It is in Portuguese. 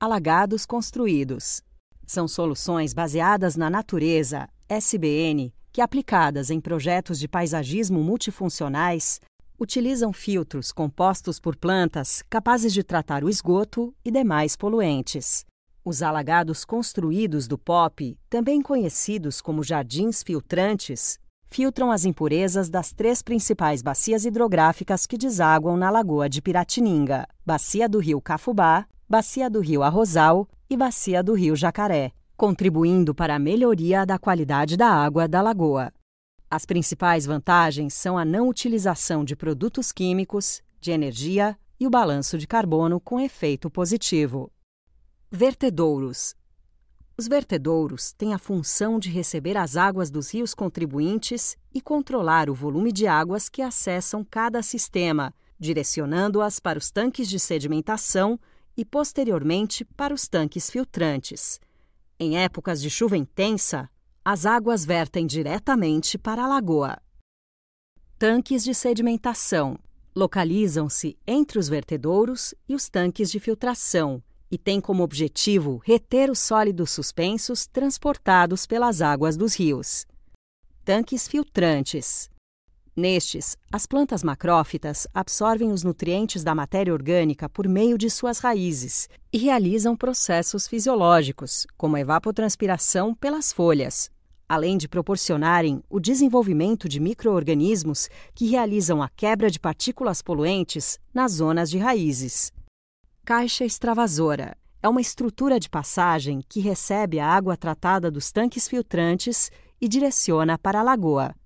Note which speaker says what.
Speaker 1: alagados construídos. São soluções baseadas na natureza, SBN, que aplicadas em projetos de paisagismo multifuncionais, utilizam filtros compostos por plantas capazes de tratar o esgoto e demais poluentes. Os alagados construídos do POP, também conhecidos como jardins filtrantes, filtram as impurezas das 3 principais bacias hidrográficas que desaguam na Lagoa de Piratininga: Bacia do Rio Cafubá, Bacia do Rio Arrozal e Bacia do Rio Jacaré, contribuindo para a melhoria da qualidade da água da lagoa. As principais vantagens são a não utilização de produtos químicos, de energia e o balanço de carbono com efeito positivo. Vertedouros. Os vertedouros têm a função de receber as águas dos rios contribuintes e controlar o volume de águas que acessam cada sistema, direcionando-as para os tanques de sedimentação e, posteriormente, para os tanques filtrantes. Em épocas de chuva intensa, as águas vertem diretamente para a lagoa. Tanques de sedimentação localizam-se entre os vertedouros e os tanques de filtração e têm como objetivo reter os sólidos suspensos transportados pelas águas dos rios. Tanques filtrantes. Nestes, as plantas macrófitas absorvem os nutrientes da matéria orgânica por meio de suas raízes e realizam processos fisiológicos, como a evapotranspiração pelas folhas, além de proporcionarem o desenvolvimento de micro-organismos que realizam a quebra de partículas poluentes nas zonas de raízes. Caixa extravasora é uma estrutura de passagem que recebe a água tratada dos tanques filtrantes e direciona para a lagoa.